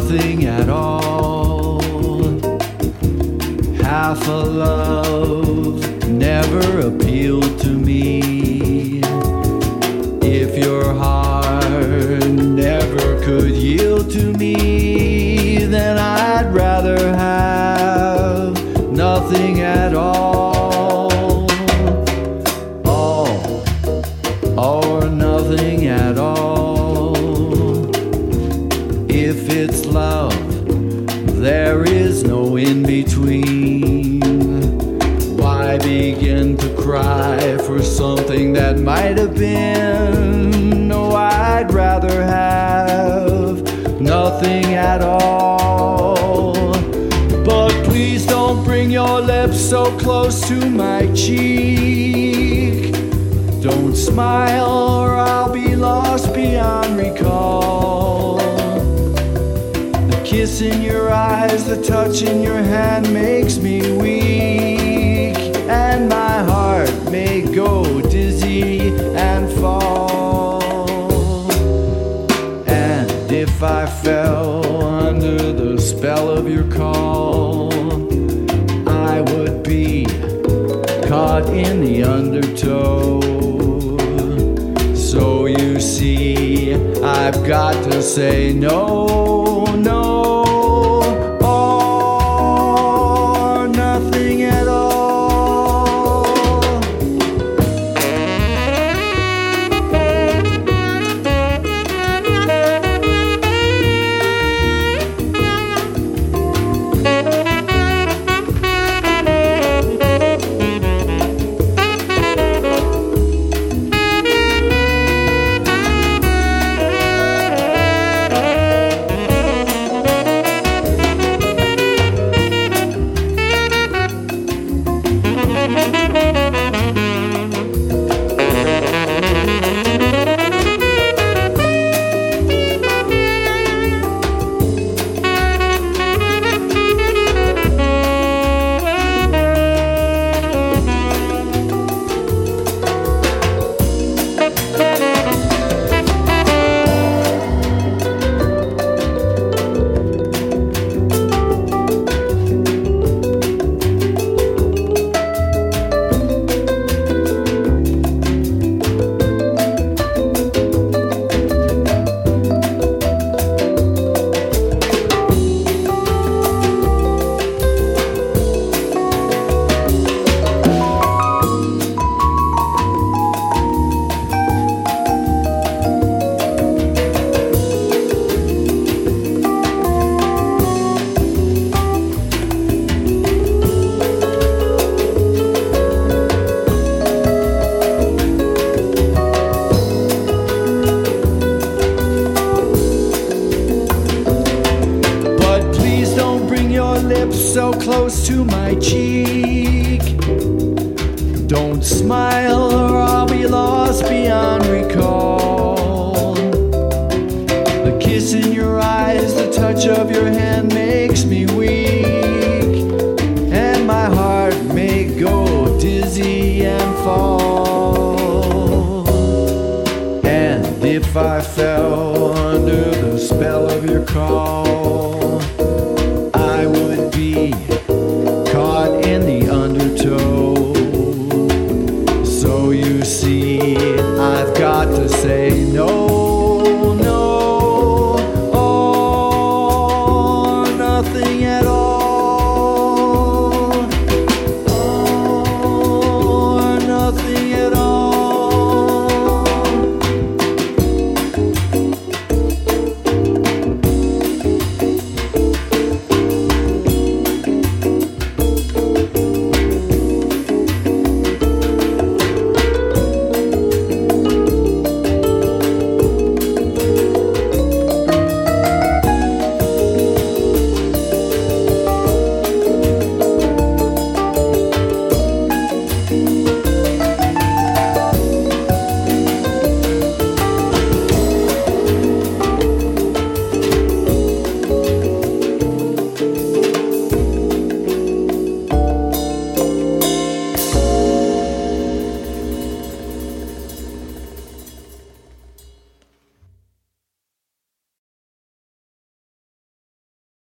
nothing at all. Half a love never appealed to me. If your heart never could yield to me, then I'd rather have nothing at all. All or nothing at all. If it's love, there is no in between. Why begin to cry for something that might have been? No, I'd rather have nothing at all. But please don't bring your lips so close to my cheek. Don't smile or I'll be lost beyond recall. The kiss in your eyes, the touch in your hand makes me weak, and my heart may go dizzy and fall. And if I fell under the spell of your call, I would be caught in the undertow. So you see, I've got to say no, no, or nothing at all. So close to my cheek. Don't smile or I'll be lost beyond recall. The kiss in your eyes, the touch of your hand makes me weak, and my heart may go dizzy and fall. And if I fell under the spell of your call,